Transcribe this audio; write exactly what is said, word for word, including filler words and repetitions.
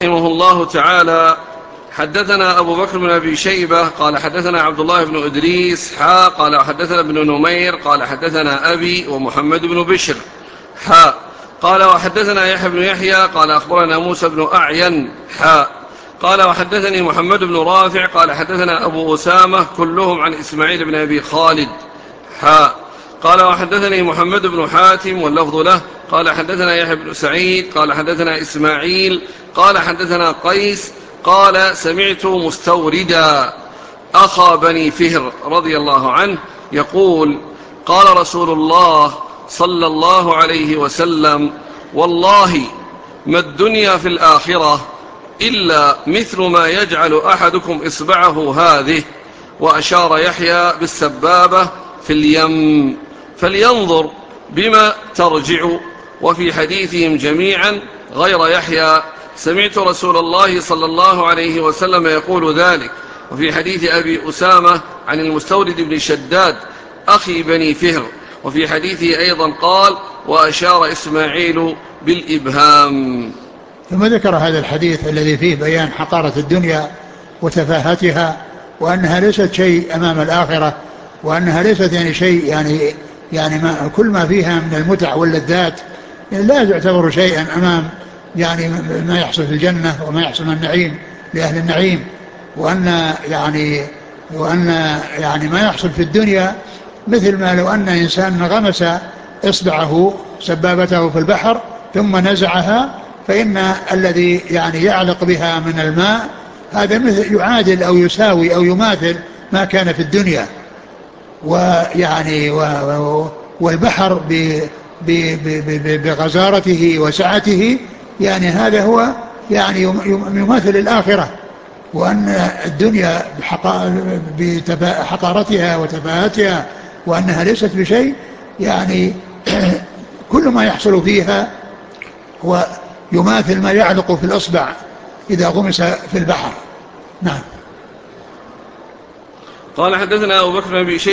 رحمه الله تعالى حدثنا أبو بكر بن أبي شيبة قال حدثنا عبد الله بن إدريس حا قال حدثنا ابن نمير قال حدثنا أبي ومحمد بن بشر حا قال وحدثنا يحيى بن يحيى قال أخبرنا موسى بن أعين حا قال وحدثني محمد بن رافع قال حدثنا أبو أسامة كلهم عن إسماعيل بن أبي خالد حا قال وحدثني محمد بن حاتم واللفظ له قال حدثنا يحيى بن سعيد قال حدثنا إسماعيل قال حدثنا قيس قال سمعت مستوردا أخا بني فهر رضي الله عنه يقول قال رسول الله صلى الله عليه وسلم والله ما الدنيا في الآخرة إلا مثل ما يجعل أحدكم إصبعه هذه، وأشار يحيى بالسبابة في اليم، فلينظر بما ترجع. وفي حديثهم جميعا غير يحيى سمعت رسول الله صلى الله عليه وسلم يقول ذلك. وفي حديث أبي أسامة عن المستورد بن شداد أخي بني فهر، وفي حديثه أيضا قال وأشار إسماعيل بالإبهام. ثم ذكر هذا الحديث الذي فيه بيان حقارة الدنيا وتفاهتها، وأنها ليست شيء أمام الآخرة، وأنها ليست يعني شيء يعني يعني ما كل ما فيها من المتع واللذات يعني لا يعتبر شيئا أمام يعني ما يحصل في الجنة وما يحصل من النعيم لأهل النعيم، وأن يعني وأن يعني ما يحصل في الدنيا مثل ما لو أن إنسان غمس إصبعه سبابته في البحر ثم نزعها، فإن الذي يعني يعلق بها من الماء هذا مثل يعادل أو يساوي أو يماثل ما كان في الدنيا. ويعني والبحر بغزارته وسعته يعني هذا هو يعني يماثل الآخرة، وأن الدنيا بحقارتها وتفاهتها وأنها ليست بشيء يعني كل ما يحصل فيها هو يماثل ما يعلق في الأصبع إذا غمس في البحر. نعم. قال حدثنا أبو بكر بن أبي شيبة